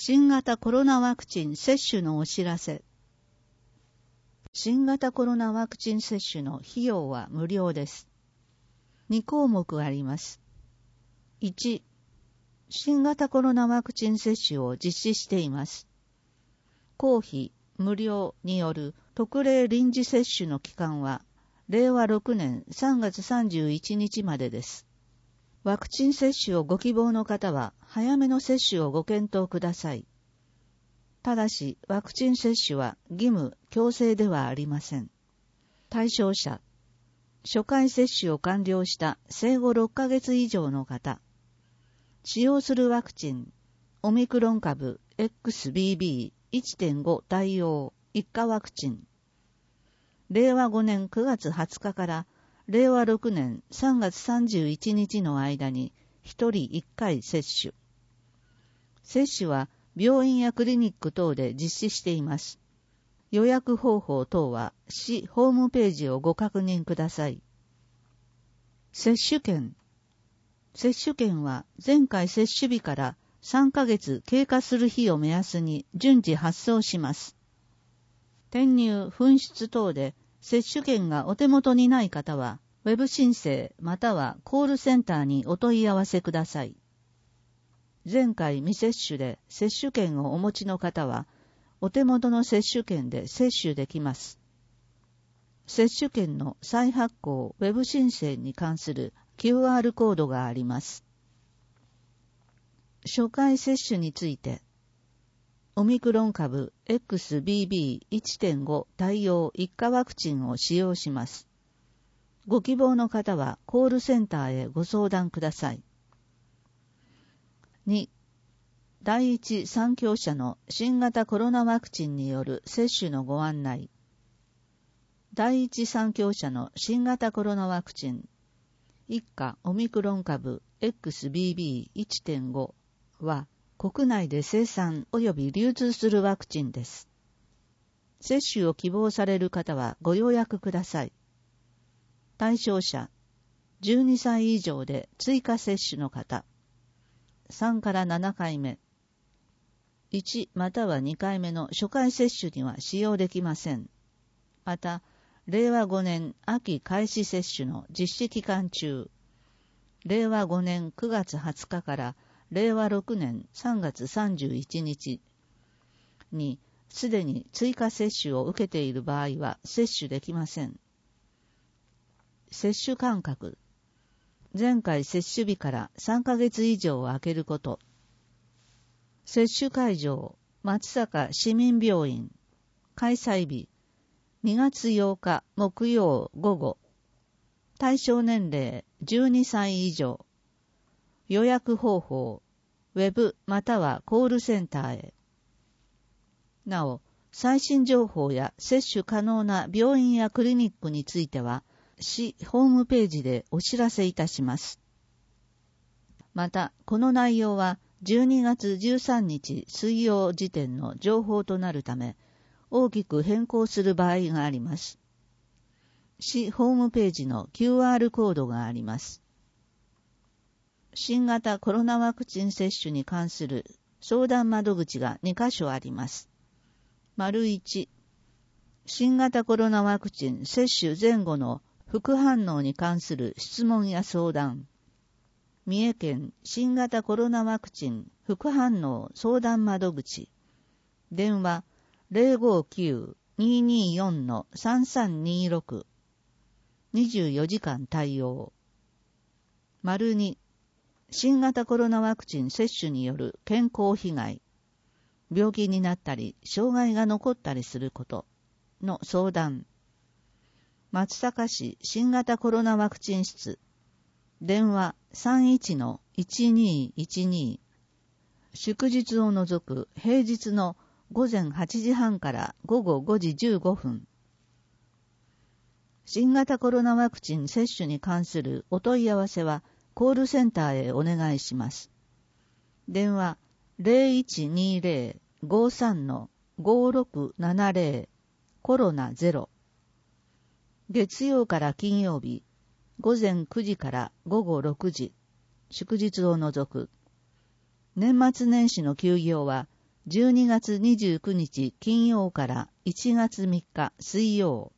新型コロナワクチン接種のお知らせ。新型コロナワクチン接種の費用は無料です。2項目あります。1、新型コロナワクチン接種を実施しています。公費、無料による特例臨時接種の期間は、令和6年3月31日までです。ワクチン接種をご希望の方は、早めの接種をご検討ください。ただし、ワクチン接種は義務、強制ではありません。対象者、初回接種を完了した生後6ヶ月以上の方、使用するワクチン、オミクロン株 XBB.1.5 対応1価ワクチン、令和5年9月20日から令和6年3月31日の間に1人1回接種。接種は病院やクリニック等で実施しています。予約方法等は市ホームページをご確認ください。接種券。接種券は前回接種日から3ヶ月経過する日を目安に順次発送します。転入、紛失等で接種券がお手元にない方は、ウェブ申請またはコールセンターにお問い合わせください。前回未接種で接種券をお持ちの方は、お手元の接種券で接種できます。接種券の再発行ウェブ申請に関する QR コードがあります。初回接種について、オミクロン株 XBB.1.5 対応1価ワクチンを使用します。ご希望の方はコールセンターへご相談ください。2、第一三共社の新型コロナワクチンによる接種のご案内。第一三共社の新型コロナワクチン、1価オミクロン株 XBB.1.5 は国内で生産及び流通するワクチンです。接種を希望される方はご予約ください。対象者、12歳以上で追加接種の方、3から7回目、1または2回目の初回接種には使用できません。また、令和5年秋開始接種の実施期間中、令和5年9月20日から令和6年3月31日にすでに追加接種を受けている場合は接種できません。接種間隔。前回接種日から3ヶ月以上を空けること。接種会場、松阪市民病院。開催日、2月8日木曜午後。対象年齢、12歳以上。予約方法、ウェブまたはコールセンターへ。なお、最新情報や接種可能な病院やクリニックについては、市ホームページでお知らせいたします。また、この内容は12月13日水曜時点の情報となるため、大きく変更する場合があります。市ホームページの QR コードがあります。新型コロナワクチン接種に関する相談窓口が2カ所あります。1、新型コロナワクチン接種前後の副反応に関する質問や相談。三重県新型コロナワクチン副反応相談窓口。電話 059-224-3326。24時間対応。2、新型コロナワクチン接種による健康被害。病気になったり、障害が残ったりすることの相談。松阪市新型コロナワクチン室。電話 31-1212。祝日を除く平日の午前8時半から午後5時15分。新型コロナワクチン接種に関するお問い合わせはコールセンターへお願いします。電話 0120-53-5670 コロナ0。月曜から金曜日、午前9時から午後6時、祝日を除く。年末年始の休業は 12月29日金曜から1月3日水曜。